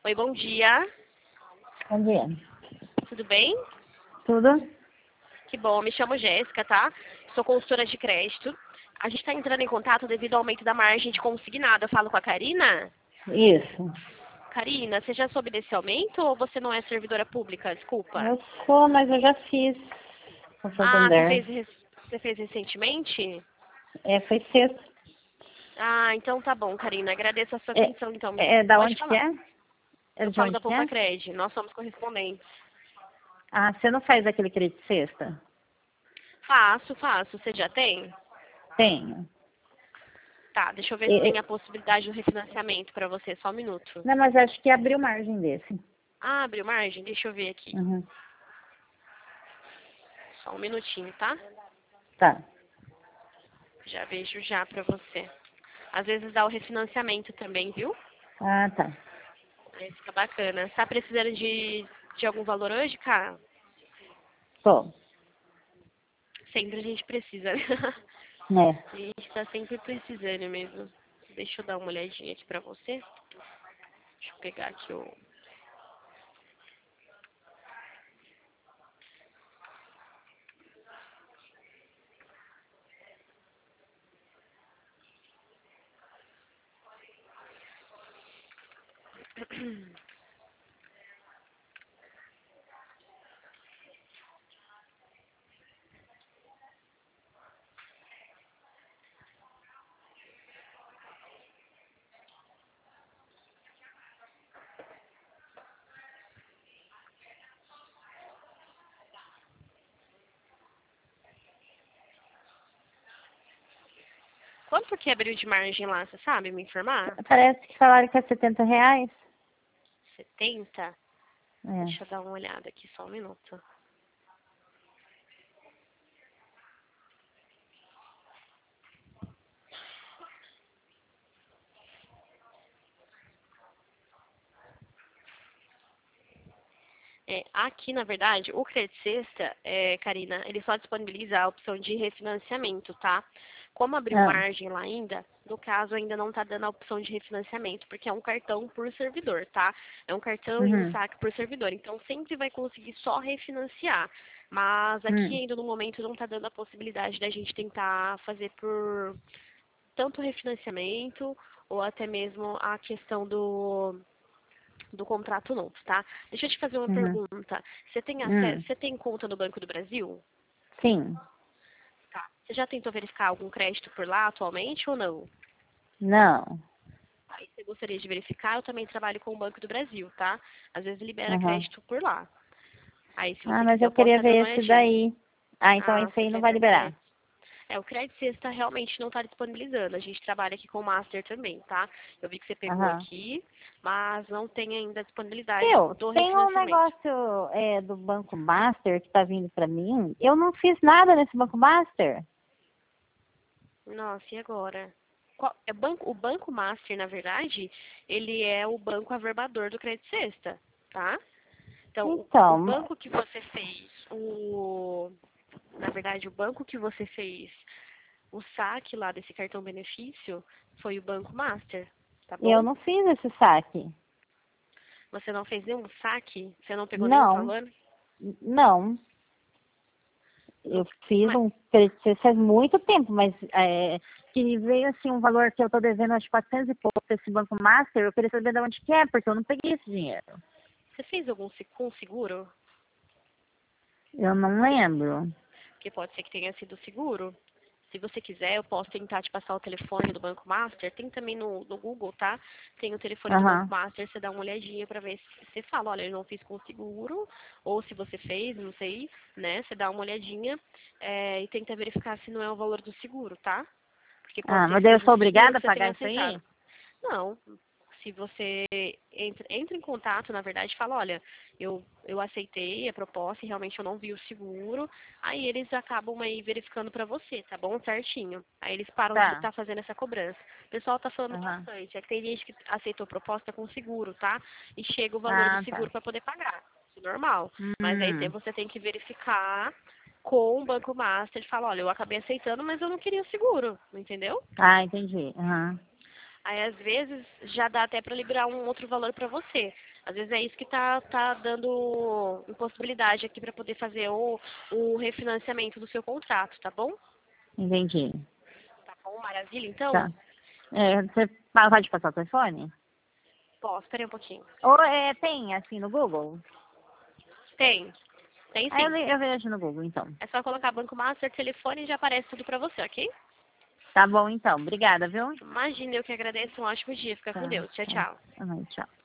Oi, bom dia. Bom dia. Tudo bem? Tudo? Que bom, me chamo Jéssica, tá? Sou consultora de crédito. A gente está entrando em contato devido ao aumento da margem de consignado. Eu falo com a Karina? Isso. Karina, você já soube desse aumento ou você não é servidora pública? Desculpa. Eu sou, mas eu já fiz com o Ah, você Santander. você fez recentemente? Foi sexta. Ah, então tá bom, Karina. Agradeço a sua É, atenção, então. da Pode onde que falar. é? É Eu de falo onde da que é? Poupa Cred. Nós somos correspondentes. Ah, você não faz aquele crédito sexta? Faço, faço. Você já tem? Tenho. Tá, deixa eu ver se E- tem a possibilidade do refinanciamento para você. Só um minuto. Não, mas acho que abriu margem desse. Ah, abriu margem? Deixa eu ver aqui. Uhum. Só um minutinho, tá? Tá. Já vejo já pra você. Às vezes dá o refinanciamento também, viu? Ah, tá. Aí fica bacana. Tá precisando de algum valor hoje, cara? Tô. Sempre a gente precisa, né? Né? A gente tá sempre precisando mesmo. Deixa eu dar uma olhadinha aqui pra você. Deixa eu pegar aqui o... Quanto que abriu de margem lá, você sabe me informar? Parece que falaram que é R$ 70. 70? É. Deixa eu dar uma olhada aqui, só um minuto. Aqui, na verdade, o Credit Sexta, Karina, ele só disponibiliza a opção de refinanciamento, tá? Como abriu Ah, margem lá ainda, no caso ainda não tá dando a opção de refinanciamento, porque é um cartão por servidor, tá? É um cartão e um uhum. saque por servidor, então sempre vai conseguir só refinanciar. Mas aqui Hum. ainda no momento não tá dando a possibilidade da gente tentar fazer por tanto refinanciamento ou até mesmo a questão do contrato novo, tá? Deixa eu te fazer uma Uhum. pergunta. Você tem acesso, Hum. você tem conta no Banco do Brasil? Sim. Tá. Você já tentou verificar algum crédito por lá atualmente ou não? Não. Aí você gostaria de verificar, eu também trabalho com o Banco do Brasil, tá? Às vezes libera Uhum. crédito por lá. Aí se Ah, você mas quiser eu eu posso queria estar dando ver uma esse olhadinha. daí. Ah, então Ah, esse você aí não quer vai ver o liberar. crédito? O crédito sexta realmente não está disponibilizando. A gente trabalha aqui com o Master também, tá? Eu vi que você pegou Aham. aqui, mas não tem ainda a disponibilidade Meu, do tem um refinanciamento. negócio do Banco Master que tá vindo pra mim. Eu não fiz nada nesse Banco Master. Nossa, e agora? O Banco Master, na verdade, ele é o banco averbador do Credit Sexta, tá? Então, o Então, banco que você fez, na verdade, o banco que você fez o saque lá desse cartão benefício foi o Banco Master, tá eu bom? não fiz esse saque. Você não fez nenhum saque? Você não pegou nenhum Não, valor? não. No, Eu fiz mas um crédito faz muito tempo, mas que veio assim um valor que eu tô devendo acho 400 e pouco pra esse Banco Master. Eu queria saber de onde que é, porque eu não peguei esse dinheiro. você fez algum com seguro? Eu não lembro. Porque pode ser que tenha sido seguro. Se você quiser, eu posso tentar te passar o telefone do Banco Master. Tem também no Google, tá? Tem o telefone do Banco Aham. Master, você dá uma olhadinha pra ver se você fala, olha, eu não fiz com seguro, ou se você fez, não sei, né? Você dá uma olhadinha e tenta verificar se não é o valor do seguro, tá? Porque pode Ah, ser mas que daí eu seja sou o seguro obrigada a que você tenha pagar isso aceitado. aí? Não. Se você entra em contato, na verdade, fala, olha, eu aceitei a proposta e realmente eu não vi o seguro, aí eles acabam aí verificando pra você, tá bom? Certinho. Aí eles param de Tá. estar fazendo essa cobrança. O pessoal tá falando Aham. bastante. É que tem gente que aceitou proposta com seguro, tá? E chega o valor do Ah, tá. seguro pra poder pagar. Isso é normal. Mas aí Hum. você tem que verificar com o Banco Master e falar, olha, eu acabei aceitando, mas eu não queria o seguro, entendeu? Ah, entendi. Aham. Aí, às vezes, já dá até para liberar um outro valor para você. Às vezes é isso que tá dando impossibilidade aqui para poder fazer o refinanciamento do seu contrato, tá bom? Entendi. Tá bom, maravilha, então? Tá. Você pode passar o telefone? Posso, espera aí um pouquinho. Ou tem, assim, no Google? Tem Aí sim. eu vejo no Google, então. É só colocar Banco Master, telefone e já aparece tudo pra você, ok? Tá bom, então. Obrigada, viu? Imagina, eu que agradeço. Um ótimo dia. Fica com Tá. Deus. Tchau, tchau. Tchau.